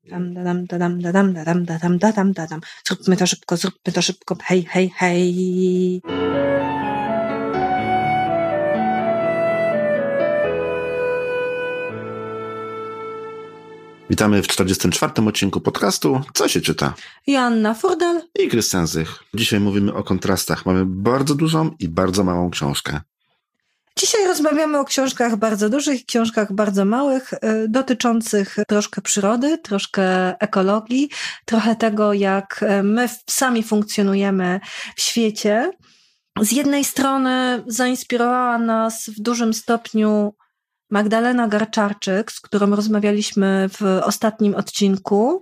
Zróbmy to szybko, hej, hej, hej. Witamy w 44. odcinku podcastu Co się czyta? Joanna Furdel I Krystian Zych. Dzisiaj mówimy o kontrastach. Mamy bardzo dużą i bardzo małą książkę. Dzisiaj rozmawiamy o książkach bardzo dużych i książkach bardzo małych, dotyczących troszkę przyrody, troszkę ekologii, trochę tego, jak my sami funkcjonujemy w świecie. Z jednej strony zainspirowała nas w dużym stopniu Magdalena Garczarczyk, z którą rozmawialiśmy w ostatnim odcinku.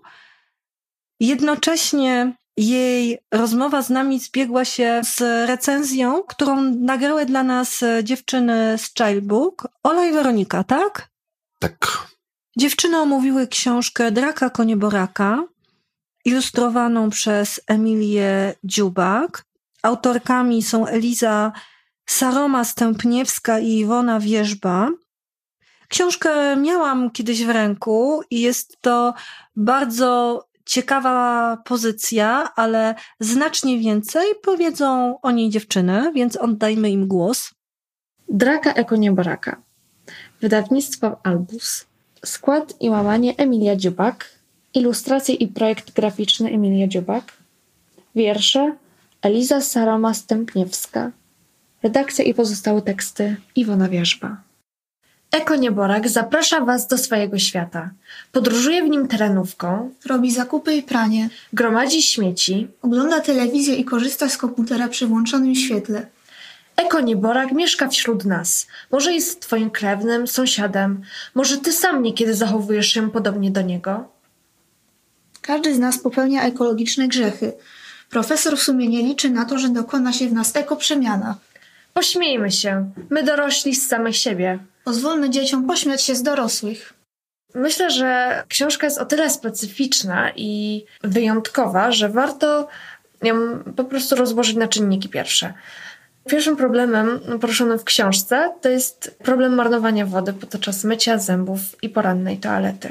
Jednocześnie jej rozmowa z nami zbiegła się z recenzją, którą nagrały dla nas dziewczyny z Childbook, Ola i Weronika, tak? Tak. Dziewczyny omówiły książkę Draka Konieboraka, ilustrowaną przez Emilię Dziubak. Autorkami są Eliza Saroma-Stępniewska i Iwona Wierzba. Książkę miałam kiedyś w ręku i jest to bardzo ciekawa pozycja, ale znacznie więcej powiedzą o niej dziewczyny, więc oddajmy im głos. Draka Konieboraka. Wydawnictwo Albus. Skład i łamanie Emilia Dziubak. Ilustracje i projekt graficzny Emilia Dziubak. Wiersze Eliza Saroma-Stępniewska. Redakcja i pozostałe teksty Iwona Wierzba. Konieborek zaprasza Was do swojego świata. Podróżuje w nim terenówką, robi zakupy i pranie, gromadzi śmieci, ogląda telewizję i korzysta z komputera przy włączonym świetle. Konieborek mieszka wśród nas. Może jest Twoim krewnym, sąsiadem. Może Ty sam niekiedy zachowujesz się podobnie do niego. Każdy z nas popełnia ekologiczne grzechy. Profesor w sumie nie liczy na to, że dokona się w nas ekoprzemiana. Pośmiejmy się. My dorośli z samych siebie. Pozwólmy dzieciom pośmiać się z dorosłych. Myślę, że książka jest o tyle specyficzna i wyjątkowa, że warto ją po prostu rozłożyć na czynniki pierwsze. Pierwszym problemem poruszonym w książce to jest problem marnowania wody podczas mycia zębów i porannej toalety.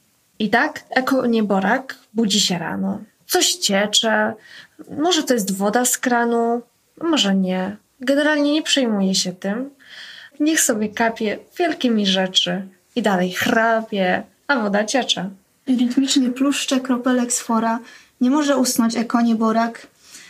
I tak Konieborek budzi się rano. Coś ciecze, może to jest woda z kranu, może nie. Generalnie nie przejmuje się tym. Niech sobie kapie wielkimi rzeczy i dalej chrapie, a woda ciecze. Rytmicznie pluszcze kropelek z fora. Nie może usnąć Konieborek.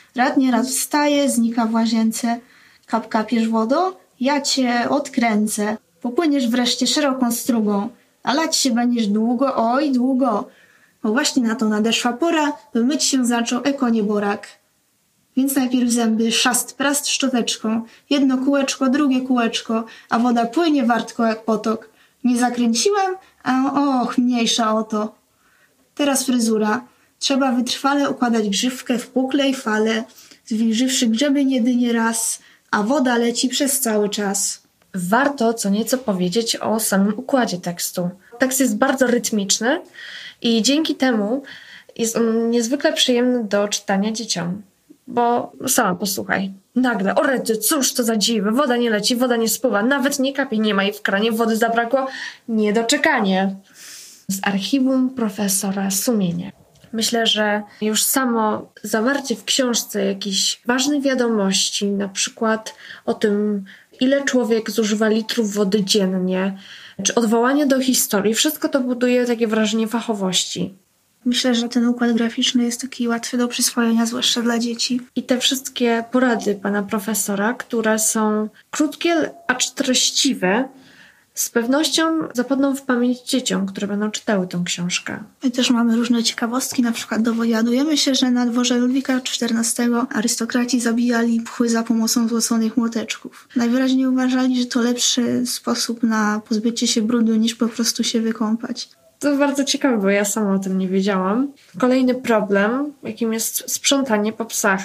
Raz wstaje, znika w łazience. Kapiesz wodą? Ja cię odkręcę. Popłyniesz wreszcie szeroką strugą. A lać się będziesz długo, oj długo. Bo właśnie na to nadeszła pora, by myć się zaczął Konieborek. Więc najpierw zęby szast prast szczoteczką. Jedno kółeczko, drugie kółeczko, a woda płynie wartko jak potok. Nie zakręciłem? A och, mniejsza o to. Teraz fryzura. Trzeba wytrwale układać grzywkę w pukle i fale, zwilżywszy grzebień jedynie raz, a woda leci przez cały czas. Warto co nieco powiedzieć o samym układzie tekstu. Tekst jest bardzo rytmiczny i dzięki temu jest on niezwykle przyjemny do czytania dzieciom. Bo sama posłuchaj. Nagle, o rety, cóż to za dziwy, woda nie leci, woda nie spływa, nawet nie kapie, nie ma jej w kranie, wody zabrakło, niedoczekanie. Z archiwum profesora Sumienie. Myślę, że już samo zawarcie w książce jakichś ważnych wiadomości, na przykład o tym, ile człowiek zużywa litrów wody dziennie, czy odwołanie do historii, wszystko to buduje takie wrażenie fachowości. Myślę, że ten układ graficzny jest taki łatwy do przyswojenia, zwłaszcza dla dzieci. I te wszystkie porady pana profesora, które są krótkie, acz treściwe, z pewnością zapadną w pamięć dzieciom, które będą czytały tę książkę. My też mamy różne ciekawostki, na przykład dowiadujemy się, że na dworze Ludwika XIV arystokraci zabijali pchły za pomocą złoconych młoteczków. Najwyraźniej uważali, że to lepszy sposób na pozbycie się brudu, niż po prostu się wykąpać. To bardzo ciekawe, bo ja sama o tym nie wiedziałam. Kolejny problem, jakim jest sprzątanie po psach.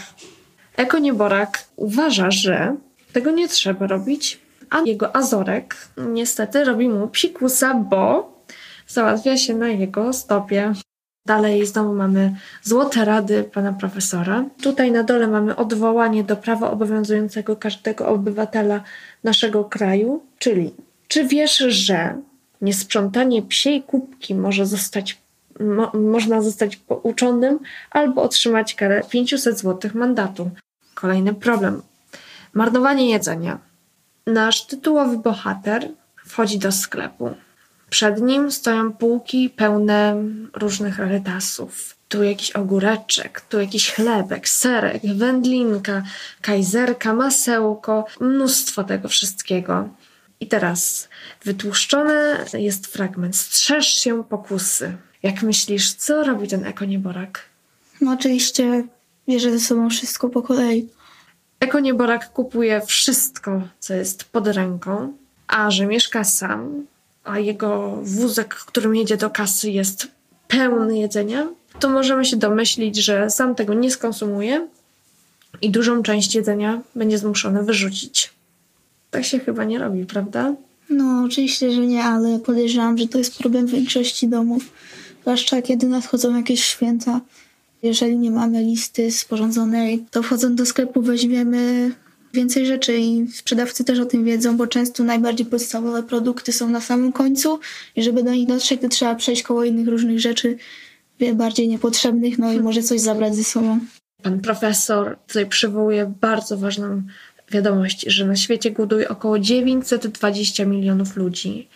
Konieborek uważa, że tego nie trzeba robić, a jego Azorek niestety robi mu psikusa, bo załatwia się na jego stopie. Dalej znowu mamy złote rady pana profesora. Tutaj na dole mamy odwołanie do prawa obowiązującego każdego obywatela naszego kraju, czyli czy wiesz, że niesprzątanie psiej kubki może zostać można zostać pouczonym albo otrzymać karę 500 zł mandatu. Kolejny problem. Marnowanie jedzenia. Nasz tytułowy bohater wchodzi do sklepu. Przed nim stoją półki pełne różnych rarytasów. Tu jakiś ogóreczek, tu jakiś chlebek, serek, wędlinka, kajzerka, masełko, mnóstwo tego wszystkiego. I teraz wytłuszczony jest fragment. Strzeż się pokusy. Jak myślisz, co robi ten ekonieborak? No oczywiście bierze ze sobą wszystko po kolei. Ekonieborak kupuje wszystko, co jest pod ręką, a że mieszka sam, a jego wózek, którym jedzie do kasy, jest pełny jedzenia, to możemy się domyślić, że sam tego nie skonsumuje i dużą część jedzenia będzie zmuszony wyrzucić. Tak się chyba nie robi, prawda? No oczywiście, że nie, ale podejrzewam, że to jest problem w większości domów. Zwłaszcza kiedy nadchodzą jakieś święta. Jeżeli nie mamy listy sporządzonej, to wchodząc do sklepu weźmiemy więcej rzeczy i sprzedawcy też o tym wiedzą, bo często najbardziej podstawowe produkty są na samym końcu i żeby do nich dotrzeć, to trzeba przejść koło innych różnych rzeczy bardziej niepotrzebnych, no i może coś zabrać ze sobą. Pan profesor tutaj przywołuje bardzo ważną wiadomość, że na świecie głoduje około 920 milionów ludzi.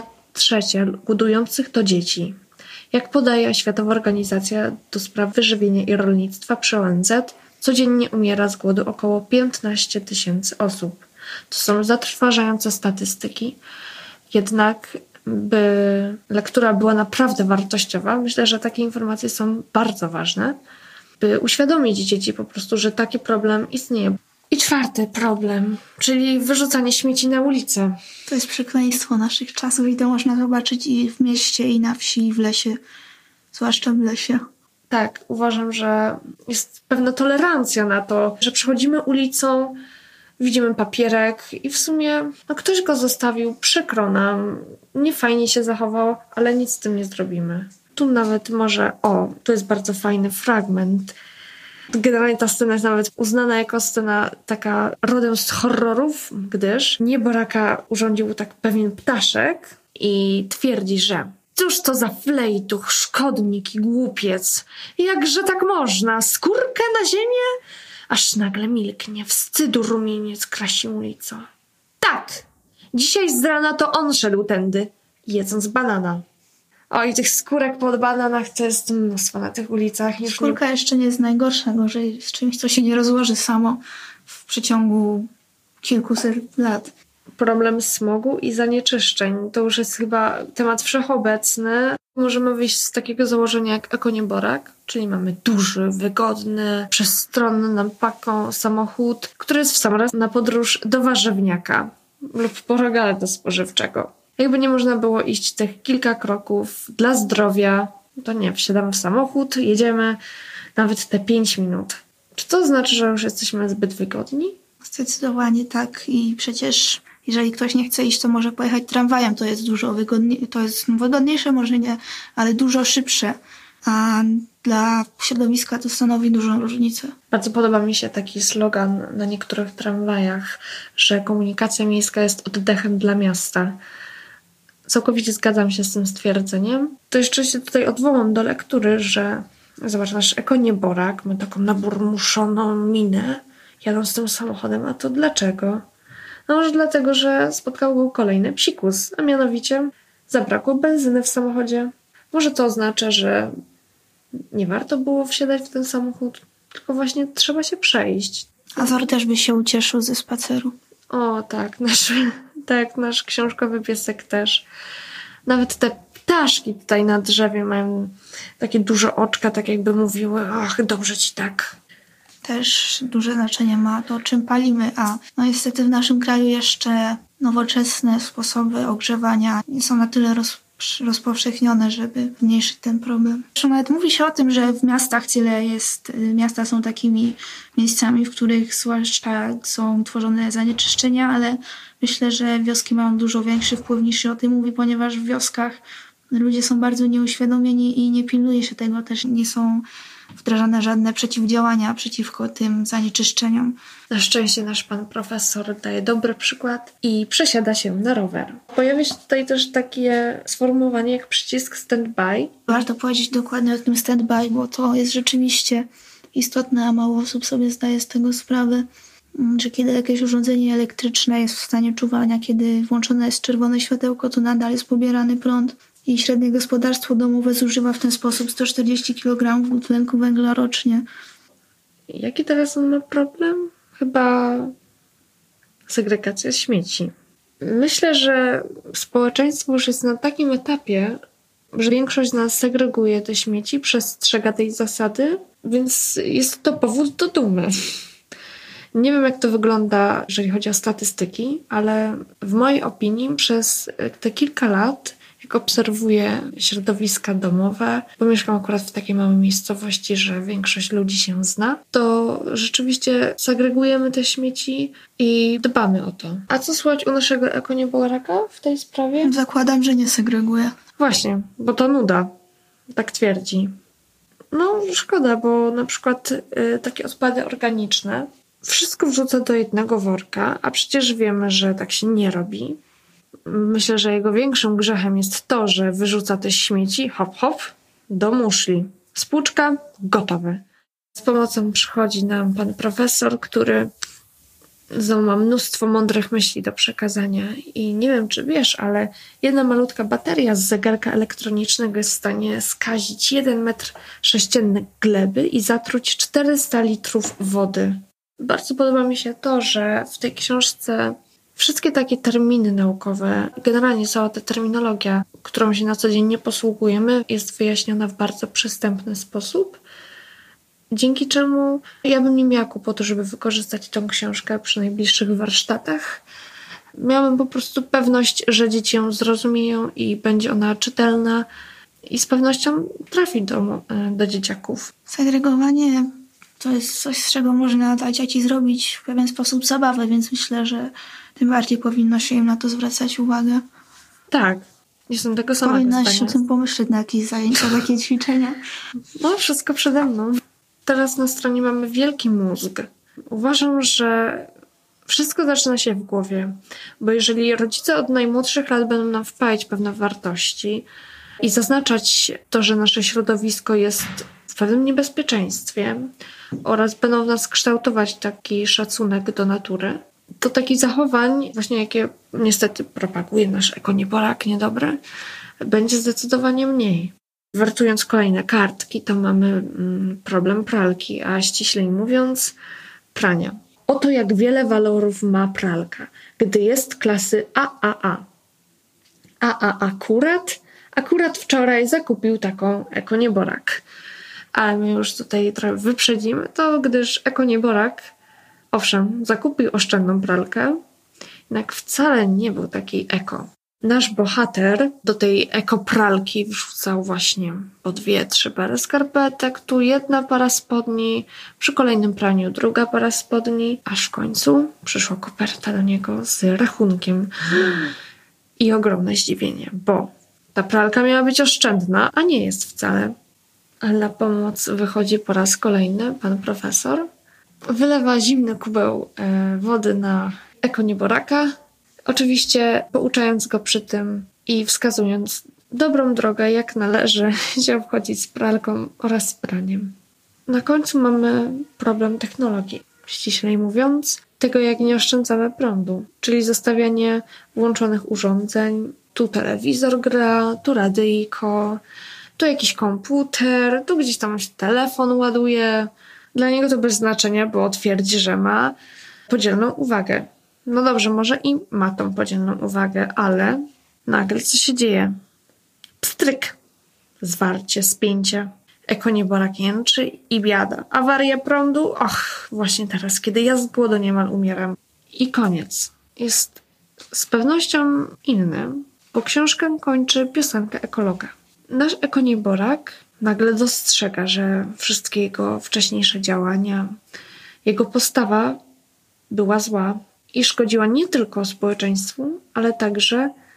1/3 głodujących to dzieci. Jak podaje Światowa Organizacja do Spraw Wyżywienia i Rolnictwa przy ONZ, codziennie umiera z głodu około 15 000 osób. To są zatrważające statystyki. Jednak by lektura była naprawdę wartościowa, myślę, że takie informacje są bardzo ważne, by uświadomić dzieci po prostu, że taki problem istnieje. I 4. problem, czyli wyrzucanie śmieci na ulicę. To jest przekleństwo naszych czasów i to można zobaczyć i w mieście, i na wsi, i w lesie. Zwłaszcza w lesie. Tak, uważam, że jest pewna tolerancja na to, że przechodzimy ulicą, widzimy papierek i w sumie ktoś go zostawił, przykro nam, niefajnie się zachował, ale nic z tym nie zrobimy. Tu nawet może, tu jest bardzo fajny fragment. Generalnie ta scena jest nawet uznana jako scena taka rodem z horrorów, gdyż nieboraka urządził tak pewien ptaszek i twierdzi, że cóż to za flejtuch, szkodnik i głupiec. Jakże tak można? Skórkę na ziemię? Aż nagle milknie, wstydu rumieniec krasi ulicą. Tak, dzisiaj z rana to on szedł tędy, jedząc banana. Oj, tych skórek pod bananach to jest mnóstwo na tych ulicach. Skórka jeszcze nie jest najgorsza, gorzej z czymś, co się nie rozłoży samo w przeciągu kilkuset lat. Problem smogu i zanieczyszczeń to już jest chyba temat wszechobecny. Możemy wyjść z takiego założenia jak ekonieborak, czyli mamy duży, wygodny, przestronny nam paką samochód, który jest w sam raz na podróż do warzywniaka lub po rogala spożywczego. Jakby nie można było iść tych kilka kroków dla zdrowia, to nie, wsiadamy w samochód, jedziemy nawet te 5 minut. Czy to znaczy, że już jesteśmy zbyt wygodni? Zdecydowanie tak i przecież jeżeli ktoś nie chce iść, to może pojechać tramwajem, to jest dużo wygodniejsze, może nie, ale dużo szybsze, a dla środowiska to stanowi dużą różnicę. Bardzo podoba mi się taki slogan na niektórych tramwajach, że komunikacja miejska jest oddechem dla miasta. Całkowicie zgadzam się z tym stwierdzeniem. To jeszcze się tutaj odwołam do lektury, że zobacz, nasz ekonieborak ma taką naburmuszoną minę, jadąc tym samochodem. A to dlaczego? No może dlatego, że spotkał go kolejny psikus, a mianowicie zabrakło benzyny w samochodzie. Może to oznacza, że nie warto było wsiadać w ten samochód, tylko właśnie trzeba się przejść. Azor też by się ucieszył ze spaceru. O, tak, nasz książkowy piesek też. Nawet te ptaszki tutaj na drzewie mają takie duże oczka, tak jakby mówiły, ach, dobrze ci tak. Też duże znaczenie ma to, czym palimy, a no niestety w naszym kraju jeszcze nowoczesne sposoby ogrzewania nie są na tyle rozpowszechnione, żeby zmniejszyć ten problem. Zresztą nawet mówi się o tym, że w miastach miasta są takimi miejscami, w których zwłaszcza są tworzone zanieczyszczenia, ale myślę, że wioski mają dużo większy wpływ niż się o tym mówi, ponieważ w wioskach Ludzie są bardzo nieuświadomieni i nie pilnuje się tego, też nie są wdrażane żadne przeciwdziałania przeciwko tym zanieczyszczeniom. Na szczęście nasz pan profesor daje dobry przykład i przesiada się na rower. Pojawia się tutaj też takie sformułowanie jak przycisk stand-by. Warto powiedzieć dokładnie o tym stand-by, bo to jest rzeczywiście istotne, a mało osób sobie zdaje z tego sprawę, że kiedy jakieś urządzenie elektryczne jest w stanie czuwania, kiedy włączone jest czerwone światełko, to nadal jest pobierany prąd i średnie gospodarstwo domowe zużywa w ten sposób 140 kg dwutlenku węgla rocznie. Jaki teraz on ma problem? Chyba segregacja śmieci. Myślę, że społeczeństwo już jest na takim etapie, że większość z nas segreguje te śmieci, przestrzega tej zasady, więc jest to powód do dumy. Nie wiem, jak to wygląda, jeżeli chodzi o statystyki, ale w mojej opinii przez te kilka lat, jak obserwuję środowiska domowe, bo mieszkam akurat w takiej małej miejscowości, że większość ludzi się zna, to rzeczywiście segregujemy te śmieci i dbamy o to. A co słychać u naszego ekoniebołaraka w tej sprawie? Zakładam, że nie segreguje. Właśnie, bo to nuda. Tak twierdzi. No, szkoda, bo na przykład takie odpady organiczne wszystko wrzuca do jednego worka, a przecież wiemy, że tak się nie robi. Myślę, że jego większym grzechem jest to, że wyrzuca te śmieci, hop, hop, do muszli. Spłuczka, gotowe. Z pomocą przychodzi nam pan profesor, który ma mnóstwo mądrych myśli do przekazania i nie wiem, czy wiesz, ale jedna malutka bateria z zegarka elektronicznego jest w stanie skazić 1 metr sześcienny gleby i zatruć 400 litrów wody. Bardzo podoba mi się to, że w tej książce wszystkie takie terminy naukowe, generalnie cała ta terminologia, którą się na co dzień nie posługujemy, jest wyjaśniona w bardzo przystępny sposób, dzięki czemu ja bym nie miała kłopotu, żeby wykorzystać tą książkę przy najbliższych warsztatach. Miałabym po prostu pewność, że dzieci ją zrozumieją i będzie ona czytelna i z pewnością trafi do dzieciaków. Segregowanie to jest coś, z czego można dla dzieci zrobić w pewien sposób zabawę, więc myślę, że tym bardziej powinno się im na to zwracać uwagę. Tak, jestem tego samego Powinnaś zdania. o tym pomyśleć na jakieś zajęcia, takie ćwiczenia. No, wszystko przede mną. Teraz na stronie mamy wielki mózg. Uważam, że wszystko zaczyna się w głowie, bo jeżeli rodzice od najmłodszych lat będą nam wpajać pewne wartości i zaznaczać to, że nasze środowisko jest w pewnym niebezpieczeństwie oraz będą w nas kształtować taki szacunek do natury, to takich zachowań, właśnie jakie niestety propaguje nasz ekonieborak niedobry, będzie zdecydowanie mniej. Wertując kolejne kartki, to mamy problem pralki, a ściślej mówiąc prania. Oto jak wiele walorów ma pralka, gdy jest klasy AAA. AA akurat wczoraj zakupił taką ekonieborak. Ale my już tutaj trochę wyprzedzimy to, gdyż ekonieborak, owszem, zakupił oszczędną pralkę, jednak wcale nie był taki eko. Nasz bohater do tej ekopralki wrzucał właśnie po 2-3 pary skarpetek, tu 1 para spodni, przy kolejnym praniu 2 para spodni, aż w końcu przyszła koperta do niego z rachunkiem. I ogromne zdziwienie, bo ta pralka miała być oszczędna, a nie jest wcale. Ale na pomoc wychodzi po raz kolejny pan profesor. Wylewa zimny kubeł wody na ekonieborak, oczywiście pouczając go przy tym i wskazując dobrą drogę, jak należy się obchodzić z pralką oraz z praniem. Na końcu mamy problem technologii. Ściślej mówiąc, tego jak nie oszczędzamy prądu, czyli zostawianie włączonych urządzeń. Tu telewizor gra, tu radyjko, tu jakiś komputer, tu gdzieś tam się telefon ładuje. Dla niego to bez znaczenia, bo twierdzi, że ma podzielną uwagę. No dobrze, może i ma tą podzielną uwagę, ale nagle co się dzieje? Pstryk. Zwarcie, spięcie. Ekonieborak jęczy i biada. Awaria prądu? Och, właśnie teraz, kiedy ja z głodu niemal umieram. I koniec. Jest z pewnością inny, bo książkę kończy piosenka ekologa. Nasz ekonieborak nagle dostrzega, że wszystkie jego wcześniejsze działania, jego postawa była zła i szkodziła nie tylko społeczeństwu, ale także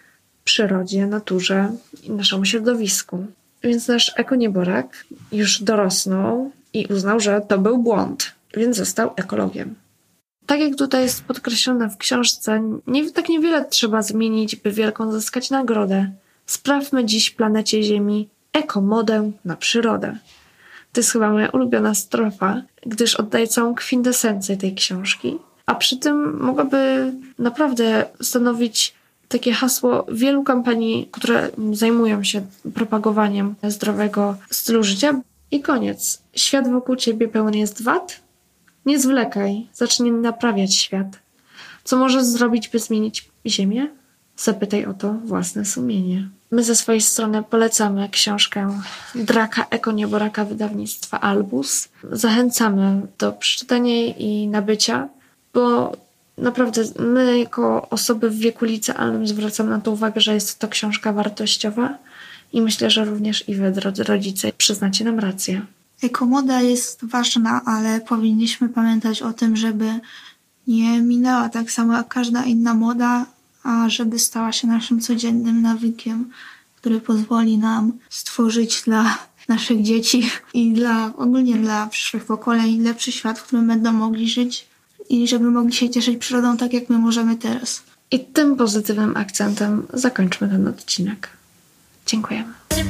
przyrodzie, naturze i naszemu środowisku. Więc nasz ekonieborak już dorosnął i uznał, że to był błąd, więc został ekologiem. Tak jak tutaj jest podkreślone w książce, tak niewiele trzeba zmienić, by wielką zyskać nagrodę. Sprawmy dziś planecie Ziemi ekomodę na przyrodę. To jest chyba moja ulubiona strofa, gdyż oddaje całą kwintesencję tej książki, a przy tym mogłaby naprawdę stanowić takie hasło wielu kampanii, które zajmują się propagowaniem zdrowego stylu życia. I koniec. Świat wokół ciebie pełen jest wad? Nie zwlekaj, zacznij naprawiać świat. Co możesz zrobić, by zmienić Ziemię? Zapytaj o to własne sumienie. My ze swojej strony polecamy książkę Draka Ekonieborak wydawnictwa Albus. Zachęcamy do przeczytania jej i nabycia, bo naprawdę my jako osoby w wieku licealnym zwracamy na to uwagę, że jest to książka wartościowa i myślę, że również i wy, drodzy rodzice, przyznacie nam rację. Ekomoda jest ważna, ale powinniśmy pamiętać o tym, żeby nie minęła tak samo jak każda inna moda, a żeby stała się naszym codziennym nawykiem, który pozwoli nam stworzyć dla naszych dzieci i ogólnie dla przyszłych pokoleń lepszy świat, w którym będą mogli żyć i żeby mogli się cieszyć przyrodą tak, jak my możemy teraz. I tym pozytywnym akcentem zakończmy ten odcinek. Dziękujemy.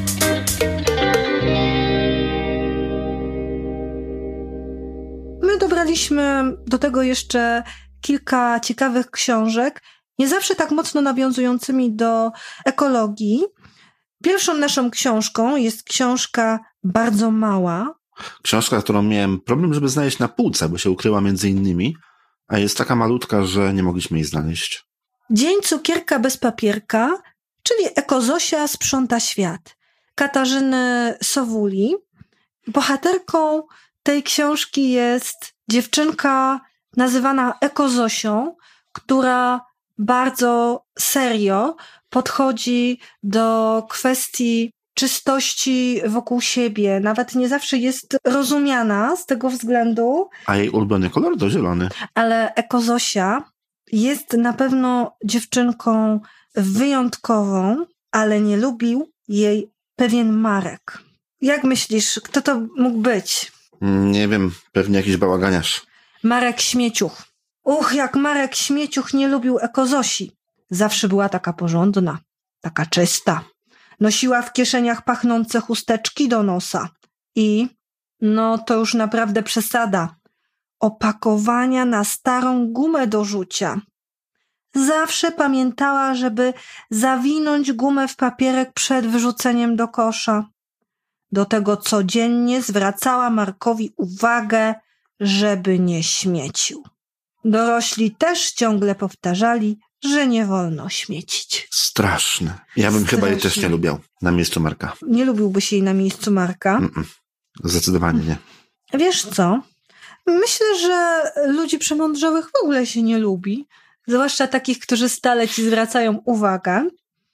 My dobraliśmy do tego jeszcze kilka ciekawych książek, nie zawsze tak mocno nawiązującymi do ekologii. Pierwszą naszą książką jest książka bardzo mała. Książka, którą miałem problem, żeby znaleźć na półce, bo się ukryła między innymi, a jest taka malutka, że nie mogliśmy jej znaleźć. Dzień cukierka bez papierka, czyli Ekozosia sprząta świat. Katarzyny Sowuli. Bohaterką tej książki jest dziewczynka nazywana Ekozosią, która bardzo serio podchodzi do kwestii czystości wokół siebie. Nawet nie zawsze jest rozumiana z tego względu. A jej ulubiony kolor to zielony. Ale Ekozosia jest na pewno dziewczynką wyjątkową, ale nie lubił jej pewien Marek. Jak myślisz, kto to mógł być? Nie wiem, pewnie jakiś bałaganiarz. Marek Śmieciuch. Jak Marek Śmieciuch nie lubił Ekozosi. Zawsze była taka porządna, taka czysta. Nosiła w kieszeniach pachnące chusteczki do nosa. I, to już naprawdę przesada, opakowania na starą gumę do rzucia. Zawsze pamiętała, żeby zawinąć gumę w papierek przed wrzuceniem do kosza. Do tego codziennie zwracała Markowi uwagę, żeby nie śmiecił. Dorośli też ciągle powtarzali, że nie wolno śmiecić. Straszne. Ja bym chyba jej też nie lubiał na miejscu Marka. Nie lubiłbyś jej na miejscu Marka? Zdecydowanie nie. Wiesz co? Myślę, że ludzi przemądrzałych w ogóle się nie lubi. Zwłaszcza takich, którzy stale ci zwracają uwagę.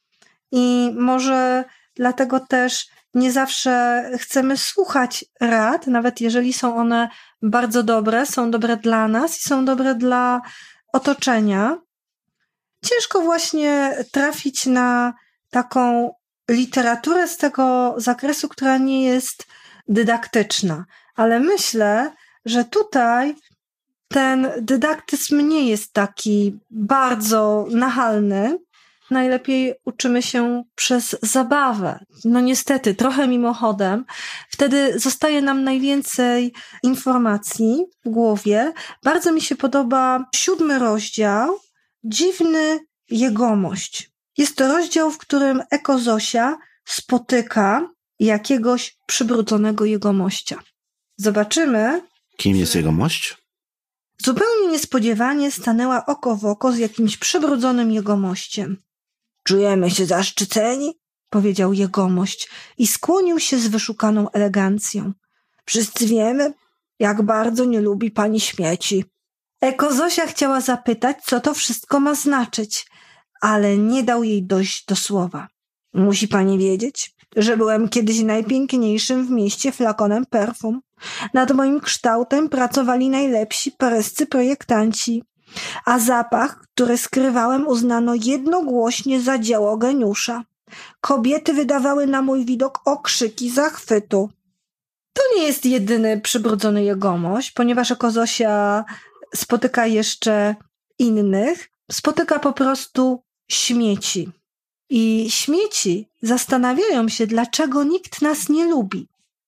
I może dlatego też nie zawsze chcemy słuchać rad, nawet jeżeli są one bardzo dobre, są dobre dla nas i są dobre dla otoczenia. Ciężko właśnie trafić na taką literaturę z tego zakresu, która nie jest dydaktyczna. Ale myślę, że tutaj ten dydaktyzm nie jest taki bardzo nachalny. Najlepiej uczymy się przez zabawę. Niestety, trochę mimochodem. Wtedy zostaje nam najwięcej informacji w głowie. Bardzo mi się podoba 7 rozdział, Dziwny jegomość. Jest to rozdział, w którym Ekozosia spotyka jakiegoś przybrudzonego jegomościa. Zobaczymy. Kim jest jegomość? Zupełnie niespodziewanie stanęła oko w oko z jakimś przybrudzonym jegomościem. Czujemy się zaszczyceni, powiedział jegomość i skłonił się z wyszukaną elegancją. Wszyscy wiemy, jak bardzo nie lubi pani śmieci. Ekozosia chciała zapytać, co to wszystko ma znaczyć, ale nie dał jej dojść do słowa. Musi pani wiedzieć, że byłem kiedyś najpiękniejszym w mieście flakonem perfum. Nad moim kształtem pracowali najlepsi paryscy projektanci. A zapach, który skrywałem, uznano jednogłośnie za dzieło geniusza. Kobiety wydawały na mój widok okrzyki zachwytu. To nie jest jedyny przybrudzony jegomość, ponieważ jako Zosia spotyka jeszcze innych. Spotyka po prostu śmieci. I śmieci zastanawiają się, dlaczego nikt nas nie lubi.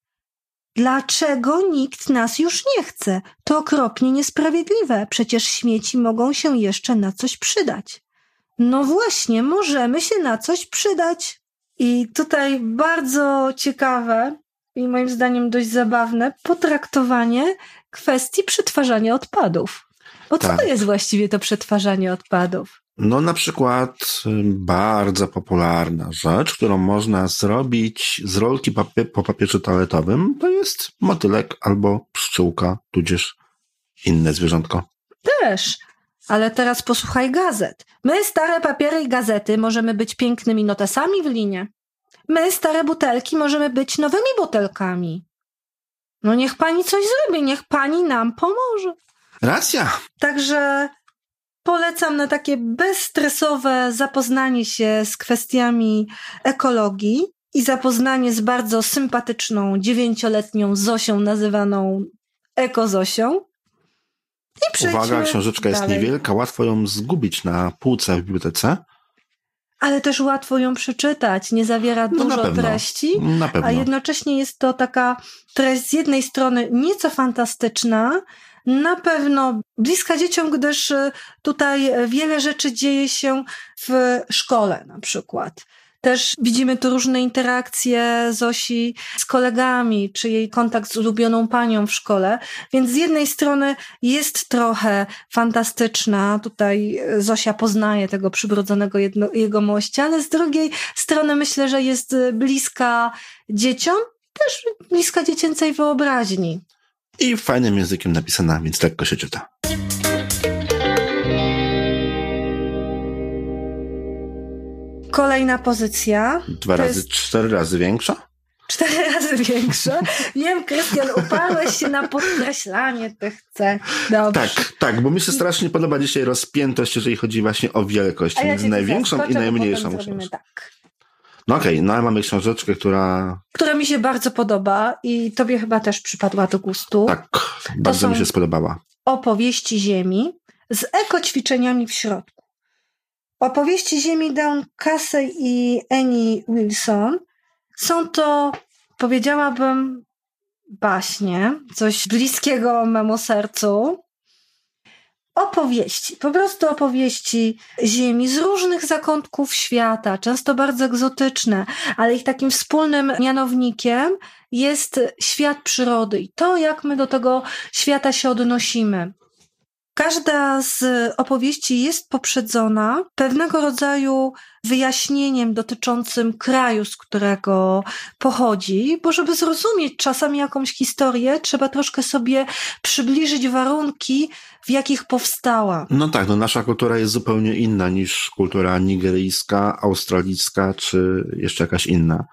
Dlaczego nikt nas już nie chce? To okropnie niesprawiedliwe. Przecież śmieci mogą się jeszcze na coś przydać. No właśnie, możemy się na coś przydać. I tutaj bardzo ciekawe i moim zdaniem dość zabawne potraktowanie kwestii przetwarzania odpadów. Bo co to jest właściwie to przetwarzanie odpadów? No na przykład bardzo popularna rzecz, którą można zrobić z rolki po papierze toaletowym, to jest motylek albo pszczółka, tudzież inne zwierzątko. Też, ale teraz posłuchaj gazet. My, stare papiery i gazety, możemy być pięknymi notesami w linie. My, stare butelki, możemy być nowymi butelkami. No niech pani coś zrobi, niech pani nam pomoże. Racja. Także polecam na takie bezstresowe zapoznanie się z kwestiami ekologii i zapoznanie z bardzo sympatyczną 9-letnią Zosią nazywaną Eko-Zosią. I uwaga, książeczka jest niewielka, łatwo ją zgubić na półce w bibliotece. Ale też łatwo ją przeczytać, nie zawiera dużo treści, a jednocześnie jest to taka treść z jednej strony nieco fantastyczna, na pewno bliska dzieciom, gdyż tutaj wiele rzeczy dzieje się w szkole na przykład. Też widzimy tu różne interakcje Zosi z kolegami, czy jej kontakt z ulubioną panią w szkole, więc z jednej strony jest trochę fantastyczna, tutaj Zosia poznaje tego przybrudzonego jegomościa, ale z drugiej strony myślę, że jest bliska dzieciom, też bliska dziecięcej wyobraźni. I fajnym językiem napisana, więc lekko się czyta. Kolejna pozycja. 4 razy większa? 4 razy większa. Wiem, Krystian, uparłeś się na podkreślanie tych cech. Dobrze. Tak, bo mi się strasznie podoba dzisiaj rozpiętość, jeżeli chodzi właśnie o wielkość. Między największą i najmniejszą książką. Tak. No okej, no ale mamy książeczkę, która mi się bardzo podoba i tobie chyba też przypadła do gustu. Tak, bardzo mi się spodobała. Opowieści Ziemi z ekoćwiczeniami w środku. Opowieści Ziemi Dawn Casey i Annie Wilson są to, powiedziałabym, baśnie, coś bliskiego memu sercu. Opowieści, po prostu opowieści Ziemi z różnych zakątków świata, często bardzo egzotyczne, ale ich takim wspólnym mianownikiem jest świat przyrody i to, jak my do tego świata się odnosimy. Każda z opowieści jest poprzedzona pewnego rodzaju wyjaśnieniem dotyczącym kraju, z którego pochodzi, bo żeby zrozumieć czasami jakąś historię, trzeba troszkę sobie przybliżyć warunki, w jakich powstała. No tak, nasza kultura jest zupełnie inna niż kultura nigeryjska, australijska, czy jeszcze jakaś inna.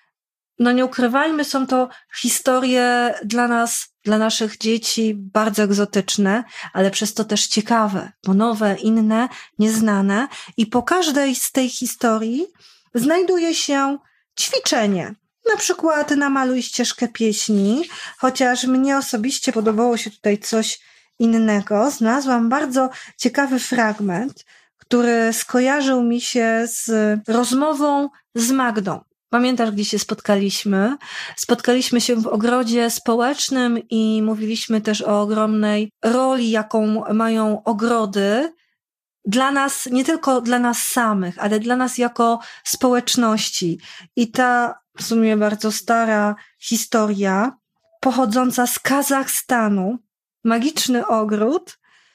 No nie ukrywajmy, są to historie dla nas, dla naszych dzieci bardzo egzotyczne, ale przez to też ciekawe, bo nowe, inne, nieznane i po każdej z tej historii znajduje się ćwiczenie. Na przykład namaluj ścieżkę pieśni, chociaż mnie osobiście podobało się tutaj coś innego. Znalazłam bardzo ciekawy fragment, który skojarzył mi się z rozmową z Magdą. Pamiętasz, gdzie się spotkaliśmy? Spotkaliśmy się w ogrodzie społecznym i mówiliśmy też o ogromnej roli, jaką mają ogrody dla nas, nie tylko dla nas samych, ale dla nas jako społeczności. I ta w sumie bardzo stara historia, pochodząca z Kazachstanu, magiczny ogród,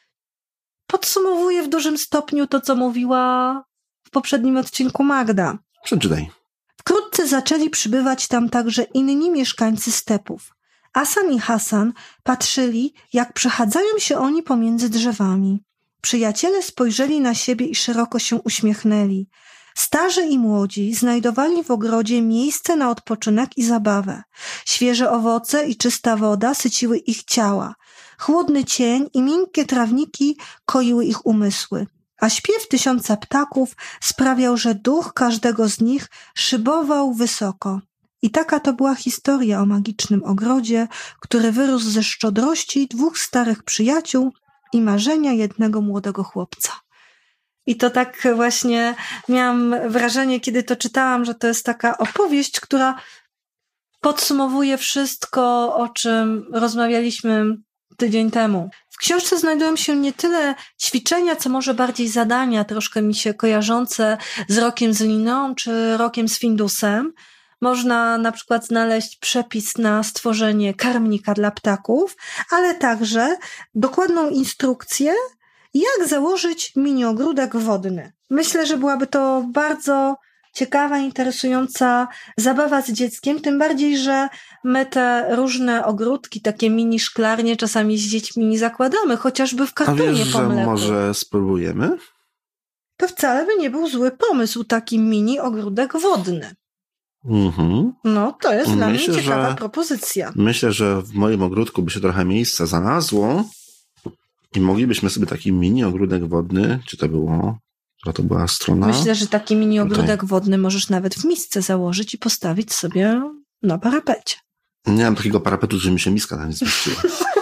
podsumowuje w dużym stopniu to, co mówiła w poprzednim odcinku Magda. Przeczytaj. Wkrótce zaczęli przybywać tam także inni mieszkańcy stepów. Hasan i Hasan patrzyli, jak przechadzają się oni pomiędzy drzewami. Przyjaciele spojrzeli na siebie i szeroko się uśmiechnęli. Starzy i młodzi znajdowali w ogrodzie miejsce na odpoczynek i zabawę. Świeże owoce i czysta woda syciły ich ciała. chłodny cień i miękkie trawniki koiły ich umysły, a śpiew 1000 ptaków sprawiał, że duch każdego z nich szybował wysoko. I taka to była historia o magicznym ogrodzie, który wyrósł ze szczodrości 2 starych przyjaciół i marzenia jednego młodego chłopca. I to tak właśnie miałam wrażenie, kiedy to czytałam, że to jest taka opowieść, która podsumowuje wszystko, o czym rozmawialiśmy tydzień temu. W książce znajdują się nie tyle ćwiczenia, co może bardziej zadania, troszkę mi się kojarzące z Rokiem z Lineą czy Rokiem z Findusem. Można na przykład znaleźć przepis na stworzenie karmnika dla ptaków, ale także dokładną instrukcję, jak założyć mini ogródek wodny. Myślę, że byłaby to bardzo ciekawa, interesująca zabawa z dzieckiem, tym bardziej, że my te różne ogródki, takie mini szklarnie czasami z dziećmi zakładamy, chociażby w kartonie po mleku. A wiesz, że może spróbujemy? To wcale by nie był zły pomysł, taki mini ogródek wodny. No, to jest dla mnie ciekawa propozycja. Myślę, że w moim ogródku by się trochę miejsca znalazło i moglibyśmy sobie taki mini ogródek wodny, która to była strona? Myślę, że taki mini ogródek wodny możesz nawet w misce założyć i postawić sobie na parapecie. Nie mam takiego parapetu, że mi się miska tam nie zmieściła.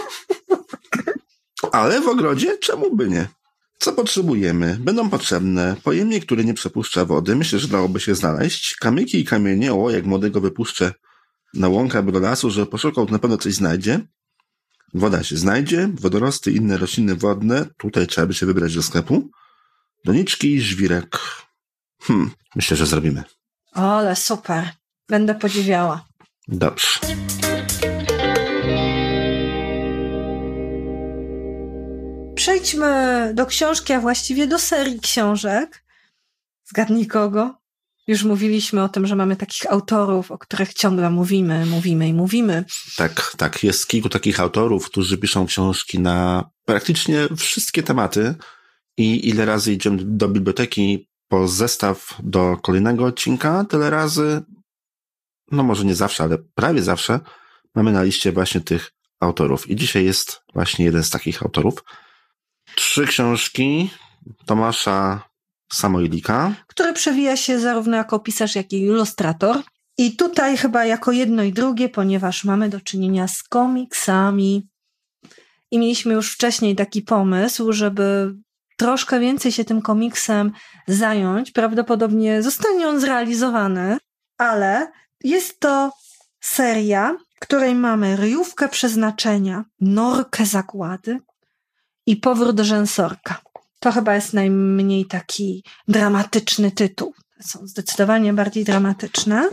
Ale w ogrodzie czemu by nie? Co potrzebujemy? Będą potrzebne pojemnik, który nie przepuszcza wody. Myślę, że dałoby się znaleźć. Kamyki i kamienie. Jak młodego wypuszczę na łąkę albo do lasu, że poszukał, to na pewno coś znajdzie. Woda się znajdzie. Wodorosty, inne rośliny wodne. Tutaj trzeba by się wybrać do sklepu. Doniczki i żwirek. Myślę, że zrobimy. Ale super. Będę podziwiała. Dobrze. Przejdźmy do książki, a właściwie do serii książek. Zgadnij kogo? Już mówiliśmy o tym, że mamy takich autorów, o których ciągle mówimy. Tak. Jest kilku takich autorów, którzy piszą książki na praktycznie wszystkie tematy i ile razy idziemy do biblioteki po zestaw do kolejnego odcinka, tyle razy, no może nie zawsze, ale prawie zawsze mamy na liście właśnie tych autorów. I dzisiaj jest właśnie jeden z takich autorów. 3 książki Tomasza Samoilika, który przewija się zarówno jako pisarz, jak i ilustrator. I tutaj chyba jako jedno i drugie, ponieważ mamy do czynienia z komiksami. I mieliśmy już wcześniej taki pomysł, żeby troszkę więcej się tym komiksem zająć. Prawdopodobnie zostanie on zrealizowany, ale jest to seria, w której mamy Ryjówkę Przeznaczenia, Norkę Zagłady i Powrót Rzęsorka. To chyba jest najmniej taki dramatyczny tytuł. Są zdecydowanie bardziej dramatyczne.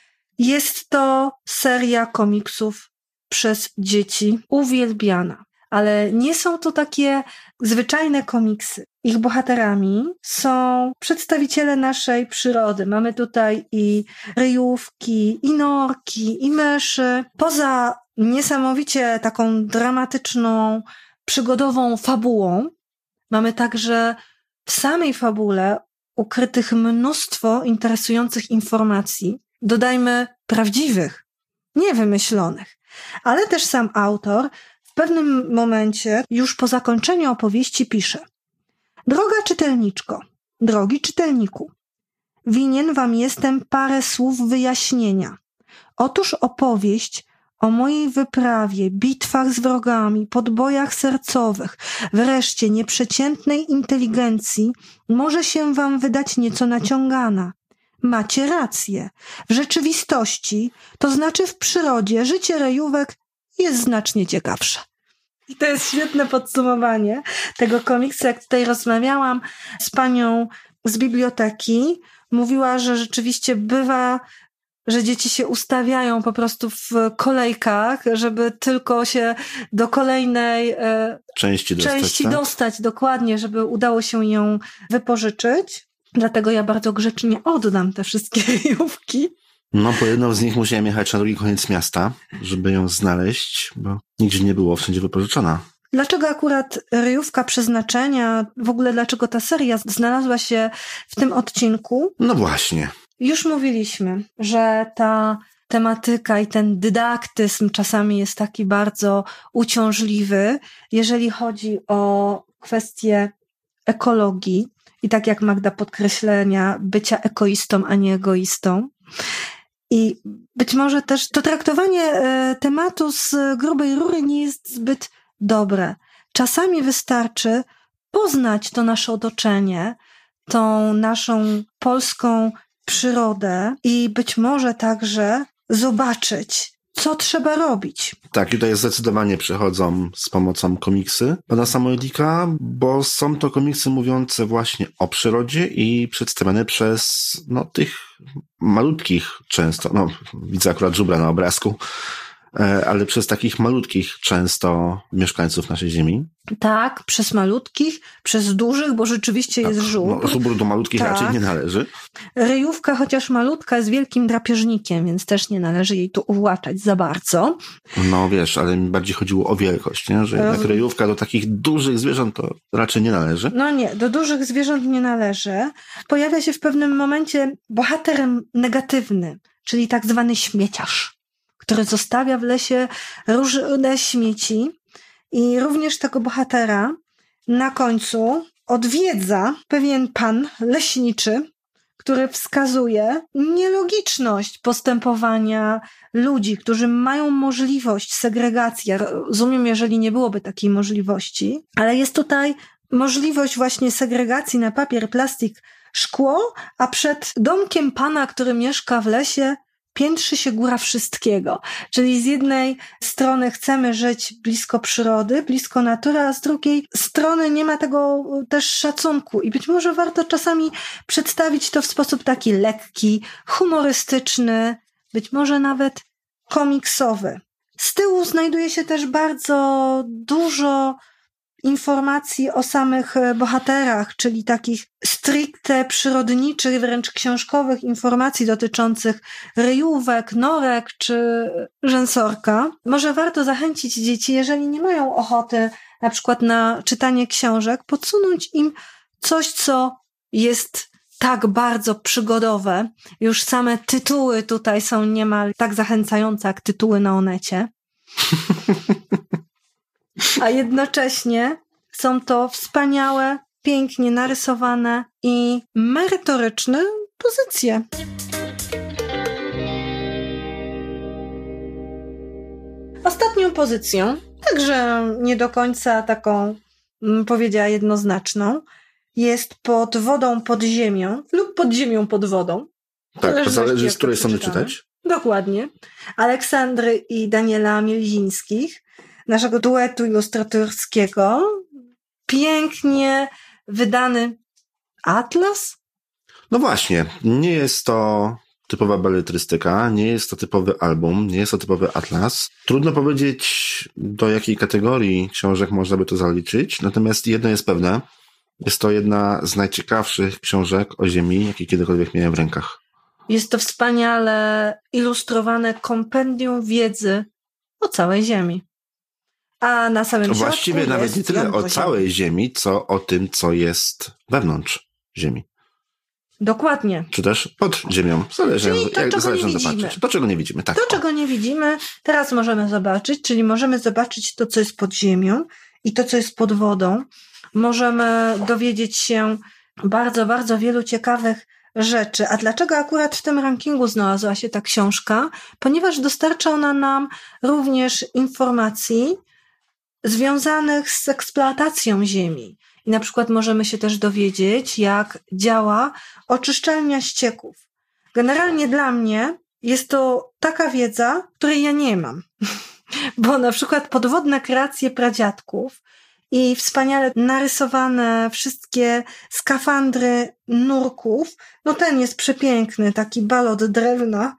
Jest to seria komiksów przez dzieci uwielbiana. Ale nie są to takie zwyczajne komiksy. Ich bohaterami są przedstawiciele naszej przyrody. Mamy tutaj i ryjówki, i norki, i myszy. Poza niesamowicie taką dramatyczną, przygodową fabułą, mamy także w samej fabule ukrytych mnóstwo interesujących informacji. Dodajmy prawdziwych, nie wymyślonych. Ale też sam autor w pewnym momencie, już po zakończeniu opowieści, pisze: Droga czytelniczko, drogi czytelniku, winien wam jestem parę słów wyjaśnienia. Otóż opowieść o mojej wyprawie, bitwach z wrogami, podbojach sercowych, wreszcie nieprzeciętnej inteligencji może się wam wydać nieco naciągana. Macie rację. W rzeczywistości, to znaczy w przyrodzie, życie ryjówek jest znacznie ciekawsze. I to jest świetne podsumowanie tego komiksu. Jak tutaj rozmawiałam z panią z biblioteki, mówiła, że rzeczywiście bywa, że dzieci się ustawiają po prostu w kolejkach, żeby tylko się do kolejnej części dostać, dokładnie, żeby udało się ją wypożyczyć. Dlatego ja bardzo grzecznie oddam te wszystkie ryjówki. No, po jedną z nich musiałem jechać na drugi koniec miasta, żeby ją znaleźć, bo nigdzie nie było wszędzie wypożyczona. Dlaczego akurat Ryjówka Przeznaczenia, w ogóle dlaczego ta seria znalazła się w tym odcinku? No właśnie. Już mówiliśmy, że ta tematyka i ten dydaktyzm czasami jest taki bardzo uciążliwy, jeżeli chodzi o kwestie ekologii i tak jak Magda podkreślenia, bycia ekoistą, a nie egoistą. I być może też to traktowanie tematu z grubej rury nie jest zbyt dobre. Czasami wystarczy poznać to nasze otoczenie, tą naszą polską przyrodę i być może także zobaczyć, co trzeba robić. Tak, tutaj zdecydowanie przychodzą z pomocą komiksy pana Samuelika, bo są to komiksy mówiące właśnie o przyrodzie i przedstawiane przez tych malutkich często, widzę akurat żubra na obrazku, ale przez takich malutkich często mieszkańców naszej ziemi. Tak, przez malutkich, przez dużych, bo rzeczywiście jest żubr. Żubr do malutkich raczej nie należy. Ryjówka, chociaż malutka, jest wielkim drapieżnikiem, więc też nie należy jej tu uwłaczać za bardzo. No wiesz, ale mi bardziej chodziło o wielkość, nie? Że jednak ryjówka do takich dużych zwierząt to raczej nie należy. No nie, do dużych zwierząt nie należy. Pojawia się w pewnym momencie bohater negatywny, czyli tak zwany śmieciarz, który zostawia w lesie różne śmieci i również tego bohatera na końcu odwiedza pewien pan leśniczy, który wskazuje nielogiczność postępowania ludzi, którzy mają możliwość segregacji. Ja rozumiem, jeżeli nie byłoby takiej możliwości, ale jest tutaj możliwość właśnie segregacji na papier, plastik, szkło, a przed domkiem pana, który mieszka w lesie, piętrzy się góra wszystkiego. Czyli z jednej strony chcemy żyć blisko przyrody, blisko natury, a z drugiej strony nie ma tego też szacunku. I być może warto czasami przedstawić to w sposób taki lekki, humorystyczny, być może nawet komiksowy. Z tyłu znajduje się też bardzo dużo informacji o samych bohaterach, czyli takich stricte przyrodniczych, wręcz książkowych informacji dotyczących ryjówek, norek czy rzęsorka. Może warto zachęcić dzieci, jeżeli nie mają ochoty na przykład na czytanie książek, podsunąć im coś, co jest tak bardzo przygodowe. Już same tytuły tutaj są niemal tak zachęcające jak tytuły na Onecie. A jednocześnie są to wspaniałe, pięknie narysowane i merytoryczne pozycje. Ostatnią pozycją, także nie do końca taką, powiedziała, jednoznaczną, jest Pod wodą, pod ziemią lub Pod ziemią, pod wodą. Tak, to zależy, z której strony czytać. Dokładnie. Aleksandry i Daniela Mielzińskich, naszego duetu ilustratorskiego. Pięknie wydany atlas? No właśnie, nie jest to typowa beletrystyka, nie jest to typowy album, nie jest to typowy atlas. Trudno powiedzieć, do jakiej kategorii książek można by to zaliczyć, natomiast jedno jest pewne, jest to jedna z najciekawszych książek o Ziemi, jakie kiedykolwiek miałem w rękach. Jest to wspaniale ilustrowane kompendium wiedzy o całej Ziemi. A na samym środku właściwie nawet nie tyle o całej Ziemi, co o tym, co jest wewnątrz Ziemi. Dokładnie. Czy też pod ziemią. Zależy, jak zobaczyć. To, czego nie widzimy. Tak. To, czego nie widzimy, teraz możemy zobaczyć, czyli możemy zobaczyć to, co jest pod ziemią i to, co jest pod wodą. Możemy dowiedzieć się bardzo, bardzo wielu ciekawych rzeczy. A dlaczego akurat w tym rankingu znalazła się ta książka? Ponieważ dostarcza ona nam również informacji związanych z eksploatacją ziemi. I na przykład możemy się też dowiedzieć, jak działa oczyszczalnia ścieków. Generalnie dla mnie jest to taka wiedza, której ja nie mam. Bo na przykład podwodne kreacje pradziadków i wspaniale narysowane wszystkie skafandry nurków, no ten jest przepiękny, taki balot drewna,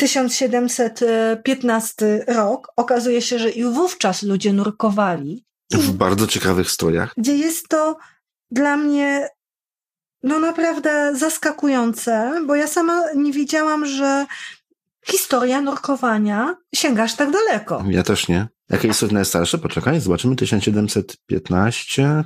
1715 rok. Okazuje się, że i wówczas ludzie nurkowali. W bardzo ciekawych strojach. Gdzie jest to dla mnie no naprawdę zaskakujące, bo ja sama nie wiedziałam, że historia nurkowania sięga aż tak daleko. Ja też nie. Jakie jest najstarsze? Poczekaj, zobaczymy. 1715,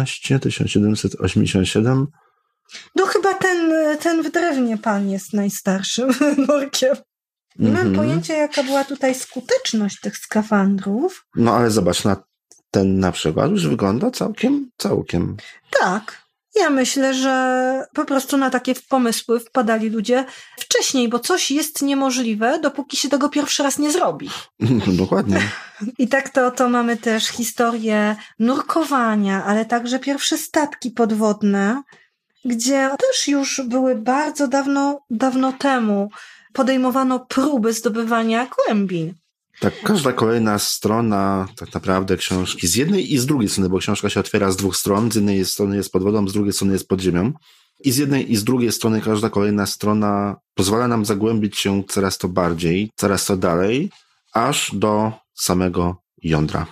1787. No chyba ten w drewnie pan jest najstarszym nurkiem. Nie mam pojęcia, jaka była tutaj skuteczność tych skafandrów. No ale zobacz, ten na przykład już wygląda całkiem. Tak. Ja myślę, że po prostu na takie pomysły wpadali ludzie wcześniej, bo coś jest niemożliwe, dopóki się tego pierwszy raz nie zrobi. Dokładnie. I tak to mamy też historię nurkowania, ale także pierwsze statki podwodne, gdzie też już były bardzo dawno temu podejmowano próby zdobywania głębin. Tak, każda kolejna strona tak naprawdę książki z jednej i z drugiej strony, bo książka się otwiera z dwóch stron, z jednej strony jest pod wodą, z drugiej strony jest pod ziemią. I z jednej i z drugiej strony każda kolejna strona pozwala nam zagłębić się coraz to bardziej, coraz to dalej, aż do samego jądra.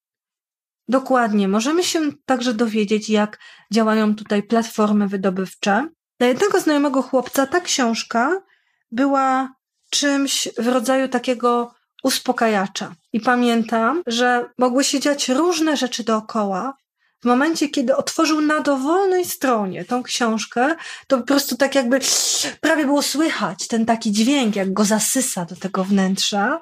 Dokładnie. Możemy się także dowiedzieć, jak działają tutaj platformy wydobywcze. Dla jednego znajomego chłopca ta książka była czymś w rodzaju takiego uspokajacza. I pamiętam, że mogły się dziać różne rzeczy dookoła. W momencie, kiedy otworzył na dowolnej stronie tą książkę, to po prostu tak jakby prawie było słychać ten taki dźwięk, jak go zasysa do tego wnętrza.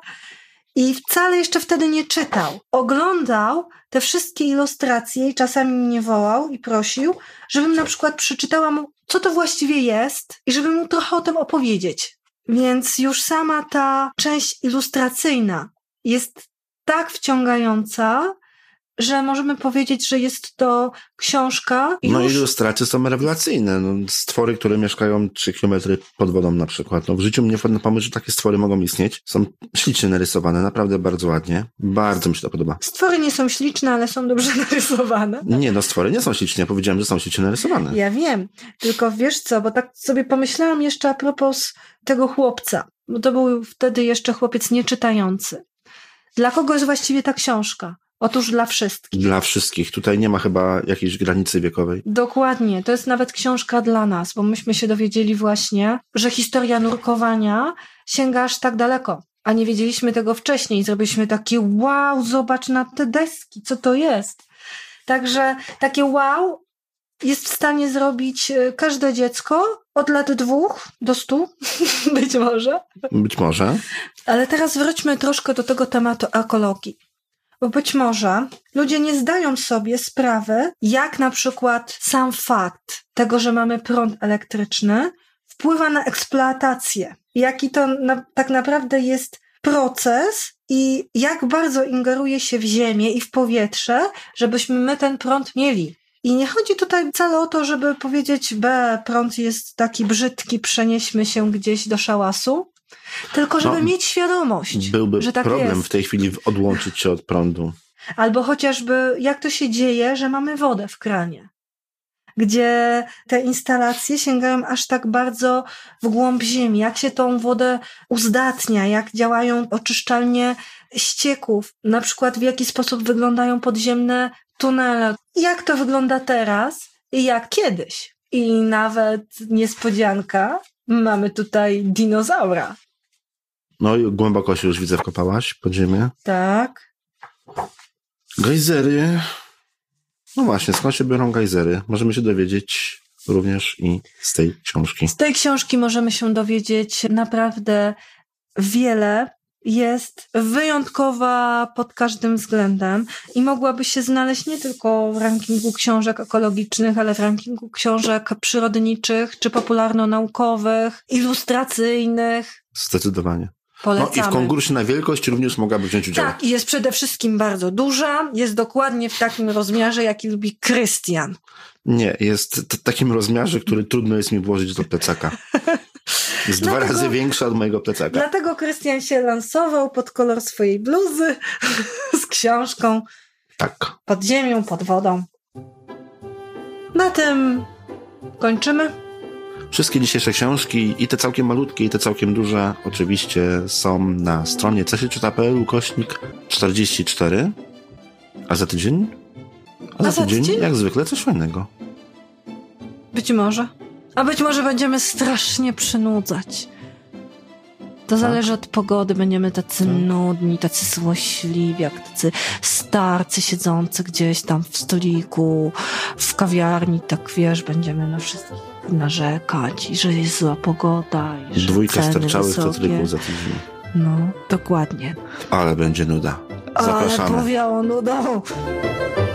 I wcale jeszcze wtedy nie czytał. Oglądał te wszystkie ilustracje i czasami mnie wołał i prosił, żebym na przykład przeczytała mu, co to właściwie jest i żeby mu trochę o tym opowiedzieć. Więc już sama ta część ilustracyjna jest tak wciągająca, że możemy powiedzieć, że jest to książka. No ilustracje są rewelacyjne. No, stwory, które mieszkają 3 kilometry pod wodą na przykład. No, w życiu mnie wpadł na pomysł, że takie stwory mogą istnieć. Są ślicznie narysowane, naprawdę bardzo ładnie. Bardzo mi się to podoba. Stwory nie są śliczne, ale są dobrze narysowane. Nie, no stwory nie są ślicznie. Ja powiedziałem, że są ślicznie narysowane. Ja wiem, tylko wiesz co, bo tak sobie pomyślałam jeszcze a propos tego chłopca, bo to był wtedy jeszcze chłopiec nieczytający. Dla kogo jest właściwie ta książka? Otóż dla wszystkich. Dla wszystkich. Tutaj nie ma chyba jakiejś granicy wiekowej. Dokładnie. To jest nawet książka dla nas, bo myśmy się dowiedzieli właśnie, że historia nurkowania sięga aż tak daleko. A nie wiedzieliśmy tego wcześniej. Zrobiliśmy takie wow, zobacz na te deski, co to jest. Także takie wow jest w stanie zrobić każde dziecko od lat 2 do 100, być może. Być może. Ale teraz wróćmy troszkę do tego tematu ekologii. Bo być może ludzie nie zdają sobie sprawy, jak na przykład sam fakt tego, że mamy prąd elektryczny, wpływa na eksploatację. Jaki to tak naprawdę jest proces i jak bardzo ingeruje się w ziemię i w powietrze, żebyśmy my ten prąd mieli. I nie chodzi tutaj wcale o to, żeby powiedzieć, prąd jest taki brzydki, przenieśmy się gdzieś do szałasu, tylko żeby mieć świadomość, byłby że tak problem jest. w tej chwili odłączyć się od prądu. Albo chociażby jak to się dzieje, że mamy wodę w kranie, gdzie te instalacje sięgają aż tak bardzo w głąb ziemi, jak się tą wodę uzdatnia, jak działają oczyszczalnie ścieków, na przykład w jaki sposób wyglądają podziemne tunele, jak to wygląda teraz i jak kiedyś. I nawet niespodzianka, mamy tutaj dinozaura. No i głęboko się już widzę wkopałaś pod ziemię. Tak. Gejzery. No właśnie, skąd się biorą gejzery? Możemy się dowiedzieć również i z tej książki. Z tej książki możemy się dowiedzieć naprawdę wiele. Jest wyjątkowa pod każdym względem i mogłaby się znaleźć nie tylko w rankingu książek ekologicznych, ale w rankingu książek przyrodniczych czy popularno-naukowych, ilustracyjnych. Zdecydowanie. Polecamy. No i w konkursie na wielkość również mogłaby wziąć udział. Tak, i jest przede wszystkim bardzo duża, jest dokładnie w takim rozmiarze, jaki lubi Krystian. Nie, jest w takim rozmiarze, który trudno jest mi włożyć do plecaka. Jest 2 razy większa od mojego plecaka. Dlatego Krystian się lansował pod kolor swojej bluzy z książką. Tak. Pod ziemią, pod wodą. Na tym kończymy. Wszystkie dzisiejsze książki, i te całkiem malutkie, i te całkiem duże, oczywiście są na stronie csiczyta.pl/44. A za tydzień? A za tydzień, jak zwykle, coś fajnego. Być może. A być może będziemy strasznie przynudzać. To zależy od pogody. Będziemy tacy nudni, tacy złośliwi, jak tacy starcy siedzący gdzieś tam w stoliku, w kawiarni, tak wiesz, będziemy na wszystkich narzekać i że jest zła pogoda i że 2 ceny sterczały w wysokie. Tetryku za tydzień. No, dokładnie. Ale będzie nuda. Zapraszamy. Ale powiało nudą.